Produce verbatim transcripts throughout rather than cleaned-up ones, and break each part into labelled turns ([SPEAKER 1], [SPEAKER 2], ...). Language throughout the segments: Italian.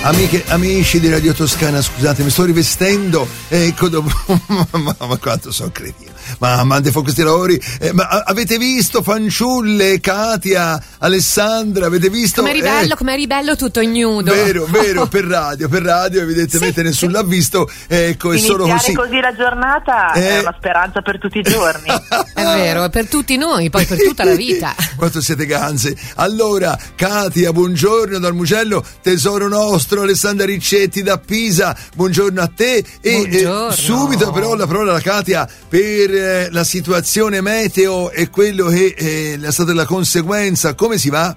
[SPEAKER 1] Amiche, amici di Radio Toscana, scusate, mi sto rivestendo, ecco, dopo, ma, ma quanto sono cretino. Ma mande fa questi lavori, eh, ma avete visto Fanciulle, Katia, Alessandra, avete visto?
[SPEAKER 2] Come ribello,
[SPEAKER 1] eh,
[SPEAKER 2] come ribello tutto ignudo.
[SPEAKER 1] Vero, vero, per radio, per radio evidentemente sì, nessuno sì. l'ha visto, ecco, è solo così.
[SPEAKER 3] così la giornata eh. è una speranza per tutti i giorni.
[SPEAKER 2] È vero, è per tutti noi, poi per tutta la vita.
[SPEAKER 1] Quanto siete ganze. Allora, Katia, buongiorno dal Mugello, tesoro nostro, Alessandra Riccetti da Pisa, buongiorno a te. E eh, subito però la parola alla Katia per eh, la situazione meteo e quello che eh, è stata la conseguenza. Come si va?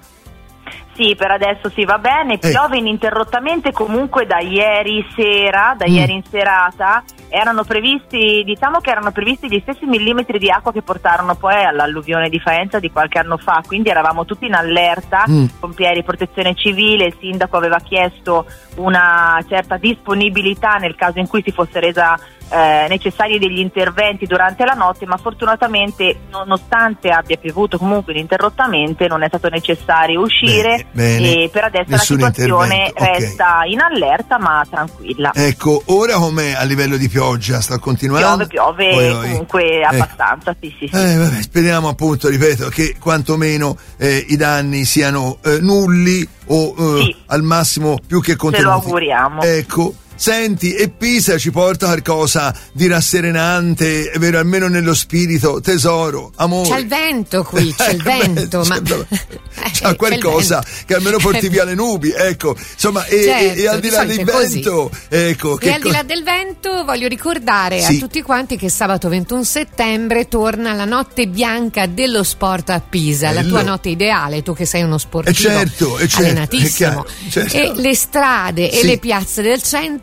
[SPEAKER 3] Sì, per adesso si va bene, piove eh. ininterrottamente comunque da ieri sera, da mm. ieri in serata, erano previsti, diciamo che erano previsti gli stessi millimetri di acqua che portarono poi all'alluvione di Faenza di qualche anno fa, quindi eravamo tutti in allerta, mm. con Pieri Protezione Civile, il sindaco aveva chiesto una certa disponibilità nel caso in cui si fosse resa Eh, necessari degli interventi durante la notte, ma fortunatamente nonostante abbia piovuto comunque ininterrottamente non è stato necessario uscire.
[SPEAKER 1] Bene, bene.
[SPEAKER 3] E per adesso
[SPEAKER 1] Nessun
[SPEAKER 3] la situazione
[SPEAKER 1] okay.
[SPEAKER 3] resta in allerta ma tranquilla.
[SPEAKER 1] Ecco, ora com'è a livello di pioggia? Sta continuando?
[SPEAKER 3] Piove, piove oi, oi. comunque eh. abbastanza, sì sì, sì.
[SPEAKER 1] Eh, vabbè, speriamo appunto, ripeto, che quantomeno eh, i danni siano eh, nulli o eh, sì. al massimo più che contenuti.
[SPEAKER 3] Ce lo auguriamo.
[SPEAKER 1] Ecco. Senti, e Pisa ci porta qualcosa di rasserenante, è vero, almeno nello spirito, tesoro, amore.
[SPEAKER 2] C'è il vento qui, c'è il vento,
[SPEAKER 1] Beh,
[SPEAKER 2] ma
[SPEAKER 1] c'è, c'è qualcosa che almeno porti via le nubi, ecco, insomma, e, certo, e, e al di là del vento, ecco.
[SPEAKER 2] E al di là del vento voglio ricordare sì. a tutti quanti che sabato ventuno settembre torna la notte bianca dello sport a Pisa, Bello. La tua notte ideale, tu che sei uno sportivo,
[SPEAKER 1] e certo, e certo,
[SPEAKER 2] allenatissimo,
[SPEAKER 1] certo.
[SPEAKER 2] E le strade
[SPEAKER 1] sì.
[SPEAKER 2] e le piazze del centro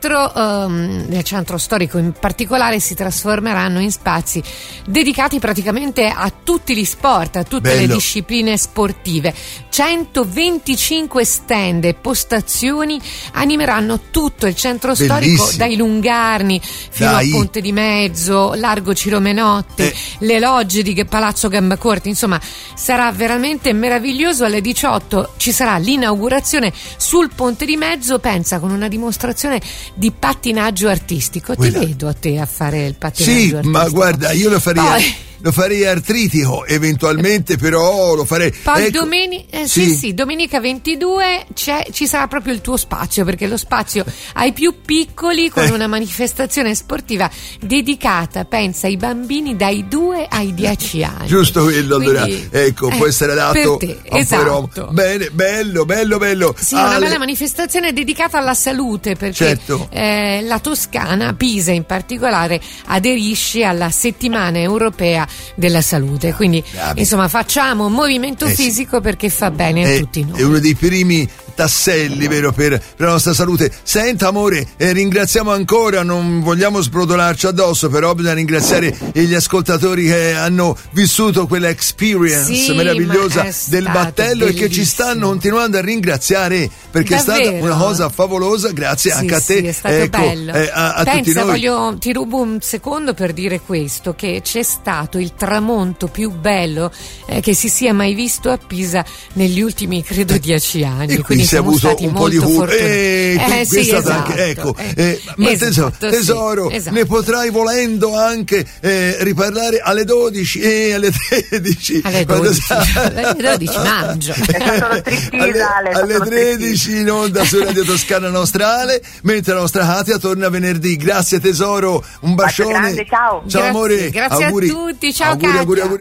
[SPEAKER 2] Um, nel centro storico in particolare si trasformeranno in spazi dedicati praticamente a tutti gli sport, a tutte Bello. Le discipline sportive. centoventicinque stand e postazioni animeranno tutto il centro
[SPEAKER 1] Bellissimo.
[SPEAKER 2] Storico, dai Lungarni fino
[SPEAKER 1] Dai.
[SPEAKER 2] a Ponte di Mezzo, Largo Ciro Menotti, eh. le logge di Palazzo Gambacorti, insomma sarà veramente meraviglioso. Alle diciotto ci sarà l'inaugurazione sul Ponte di Mezzo, pensa, con una dimostrazione di pattinaggio artistico. Quella. Ti vedo a te a fare il pattinaggio
[SPEAKER 1] sì,
[SPEAKER 2] artistico.
[SPEAKER 1] Ma guarda, io lo farei
[SPEAKER 2] Poi...
[SPEAKER 1] lo farei artritico eventualmente, però lo farei.
[SPEAKER 2] Poi
[SPEAKER 1] ecco.
[SPEAKER 2] domeni- eh, sì. sì sì domenica ventidue c'è, ci sarà proprio il tuo spazio, perché lo spazio ai più piccoli, con eh. una manifestazione sportiva dedicata, pensa, ai bambini dai due ai dieci anni.
[SPEAKER 1] Giusto quello. Allora Quindi, ecco eh, può essere adatto
[SPEAKER 2] per te,
[SPEAKER 1] a un
[SPEAKER 2] esatto.
[SPEAKER 1] Bene, bello bello bello
[SPEAKER 2] sì,
[SPEAKER 1] ah,
[SPEAKER 2] una bella
[SPEAKER 1] le...
[SPEAKER 2] manifestazione dedicata alla salute, perché
[SPEAKER 1] certo.
[SPEAKER 2] eh, la Toscana, Pisa in particolare, aderisce alla settimana europea della salute, quindi Bravi. Insomma facciamo un movimento eh, fisico sì. perché fa bene
[SPEAKER 1] è,
[SPEAKER 2] a tutti noi.
[SPEAKER 1] È uno dei primi tasselli, vero, per, per la nostra salute. Senta amore, eh, ringraziamo ancora, non vogliamo sbrodolarci addosso, però bisogna ringraziare gli ascoltatori che hanno vissuto quella experience sì, meravigliosa del battello
[SPEAKER 2] bellissimo.
[SPEAKER 1] E che ci stanno continuando a ringraziare, perché
[SPEAKER 2] Davvero?
[SPEAKER 1] È stata una cosa favolosa, grazie
[SPEAKER 2] sì,
[SPEAKER 1] anche a te.
[SPEAKER 2] Sì, è stato
[SPEAKER 1] ecco,
[SPEAKER 2] bello.
[SPEAKER 1] Eh, a, a
[SPEAKER 2] Pensa,
[SPEAKER 1] tutti noi.
[SPEAKER 2] Voglio, ti rubo un secondo per dire questo, che c'è stato il tramonto più bello eh, che si sia mai visto a Pisa negli ultimi, credo, dieci anni.
[SPEAKER 1] E quindi si è avuto un po' di culo. Eh,
[SPEAKER 2] eh, sì, esatto,
[SPEAKER 1] anche, ecco,
[SPEAKER 2] eh,
[SPEAKER 1] eh, ma
[SPEAKER 2] esatto,
[SPEAKER 1] tesoro, tesoro
[SPEAKER 2] sì, esatto.
[SPEAKER 1] ne potrai volendo anche eh, riparlare alle dodici e eh, alle tredici.
[SPEAKER 2] Alle dodici, alle dodici mangio.
[SPEAKER 1] alle, alle tredici in onda su Radio Toscana nostra Ale, mentre la nostra Katia torna venerdì. Grazie tesoro, un bacione.
[SPEAKER 3] Grande, ciao.
[SPEAKER 1] Ciao
[SPEAKER 2] grazie,
[SPEAKER 1] amore.
[SPEAKER 2] Grazie
[SPEAKER 1] auguri.
[SPEAKER 2] a tutti, ciao
[SPEAKER 1] auguri,
[SPEAKER 2] Katia.
[SPEAKER 1] auguri, auguri.